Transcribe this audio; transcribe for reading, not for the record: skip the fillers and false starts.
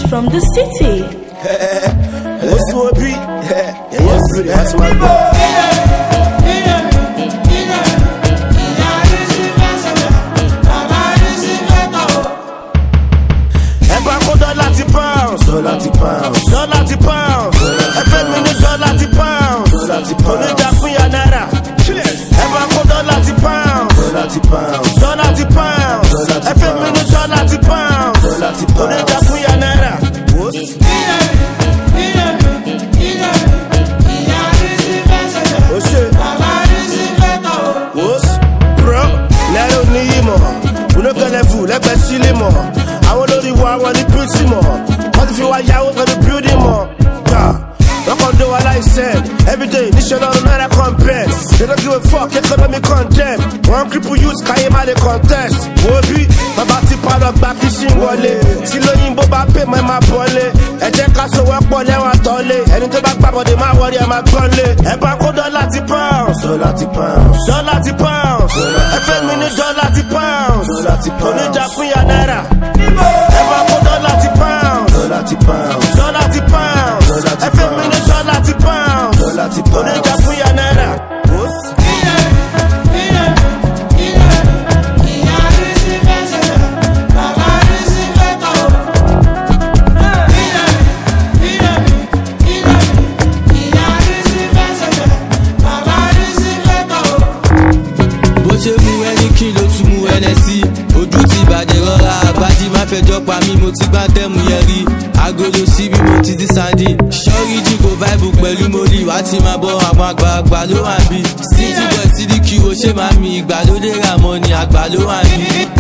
from the city. What's your beat? Yes, that's my boy. Dollar to pounds, every minute dollar to pounds. Only that for your naira. Ever go dollar to pounds, dollar to pounds, every minute dollar to pounds. Only that for your naira. What's bro? Let us need more. We no gonna fool, let us see more. I want to do what I want to put more. If you are young, we're gonna build him up. Look on do what I said. Every day, this shit on another compare. They don't give a fuck, economic content. One cripple use Kayema the contest. Wobi, my body part of back fishing wallet. Silo Yimbo pay my pole. And then castle work for them at all. And into back baba, they my worry, I'm a gunle. And back on dollar to pounds. Dollar to pounds. Dollar to pounds. Every minute dollar to pounds. Only Japan naira. And back on dollar to pounds. Dollar to pounds, every minute dollar to pounds. Only that for your naira. Bó ṣe mú ẹni kí ló tún mú ẹnẹsí. Ojú ti bàjẹ́ rọra àbájí má fẹjọ́ pa mí mo ti gbá tẹ́mu yẹn rí. Agolo síbi mo ti di sandi. Ṣọ́rí jí kò vibe pẹ̀lú mọ́lì wá ti máa bọ́ àwọn àgbààgbà ló wà bí. City boy Sidiki wo ṣé máa mi ìgbàlódé rà mọ́ ni àgbà ló wà bí.